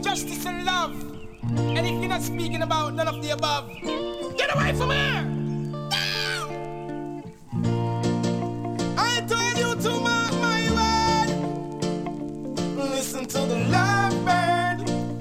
justice and love. And if you're not speaking about none of the above, get away from here! I told you to mark my word. Listen to the love bird.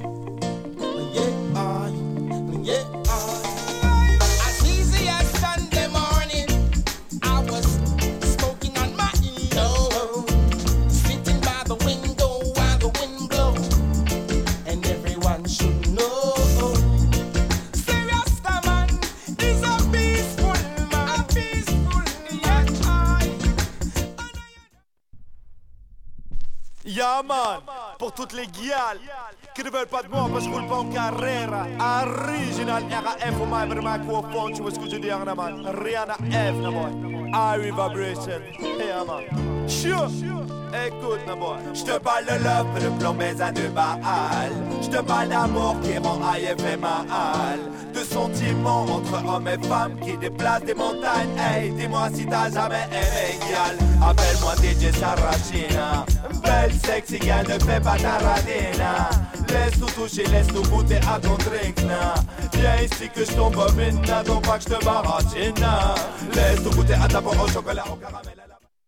As easy as Sunday morning, I was smoking on my window, sitting by the window while the wind blows, and everyone should know. Say Rastaman is a peaceful man, a peaceful man. Yeah man, pour toutes les guiales qui ne veulent pas de moi parce que je roule pas en Carrera. Original RAF au mic, microphone, tu vois ce que je dis, man. Rihanna F, na boy. Irie Vibration, hey man. Sure, écoute, na boy. J'te parle de love, de plomber à 2 balles. J'te parle d'amour qui rend AFM mal. De sentiments entre hommes et femmes qui déplacent des montagnes. Hey, dis-moi si t'as jamais aimé Gal. Appelle-moi DJ Sarachina. Belle sexy gal, ne fais pas ta radina. Laisse-nous toucher, laisse-nous goûter à ton drink, na. Viens ici que je tombe mine, n'attends pas que je te baratine, na. Laisse-nous goûter à ta peau au chocolat, au caramel.